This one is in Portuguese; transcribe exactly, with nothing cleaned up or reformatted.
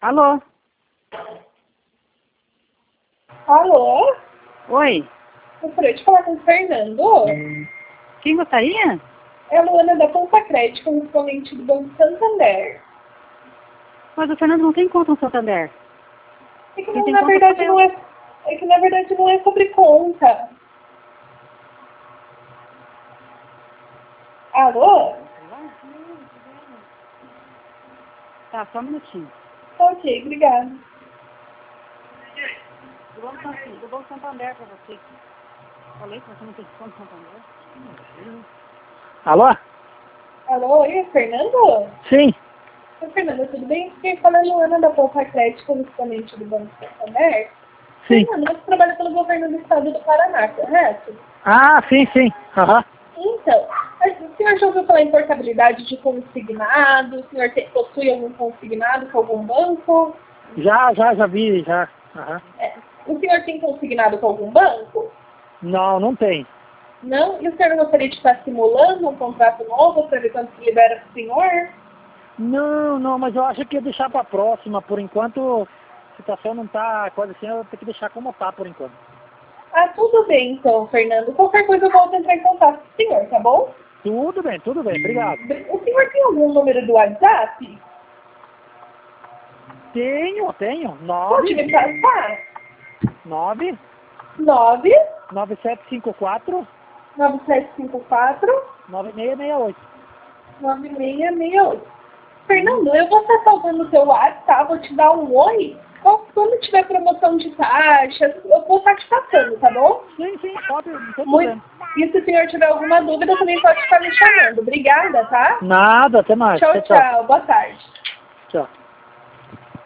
Alô? Alô? Oi? Gostaria de falar com o Fernando. Quem gostaria? É a Luana da Poupa Crédito, correspondente do Banco Santander. Mas o Fernando não tem conta no Santander. É que Quem não, tem na conta verdade sou eu. não é. É que na verdade não é sobre conta. Alô? Tá, só um minutinho. Tá ok, obrigada. Do Banco Santander, do Banco Santander pra você. Falei que você não tem conta no Santander. Alô? Alô, oi, é Fernando? Sim. Oi, Fernando, tudo bem? Quem fala é a Luana da Poupa Crédito, correspondente do Banco Santander. Sim. Fernando, você trabalha pelo governo do estado do Paraná, correto? Ah, sim, sim. Aham. Então, o senhor já ouviu falar em portabilidade de consignado? O senhor tem, possui algum consignado com algum banco? Já, já, já vi, já. Aham. É. O senhor tem consignado com algum banco? Não, não tem. Não? E o senhor não gostaria de estar simulando um contrato novo para ver quanto se libera para o senhor? Não, não, mas eu acho que ia deixar pra próxima. Por enquanto, a situação não tá coisa assim, eu tenho que deixar como tá por enquanto. Ah, tudo bem então, Fernando. Qualquer coisa eu volto a entrar em contato com o senhor, tá bom? Tudo bem, tudo bem, obrigado. O senhor tem algum número do WhatsApp? Tenho, tenho. Pode Nove, me passar? nove, nove nove sete cinco quatro, nove sete cinco quatro nove seis seis oito. nove seis seis oito. Fernando, eu vou estar salvando o seu WhatsApp, tá? Vou te dar um oi. Quando tiver promoção de taxas, eu vou estar te passando, tá bom? Sim, sim, pode, não tem Muito. problema. E se o senhor tiver alguma dúvida, também pode estar me chamando. Obrigada, tá? Nada, até mais. Tchau, Tchau, tchau. tchau. Boa tarde. Tchau.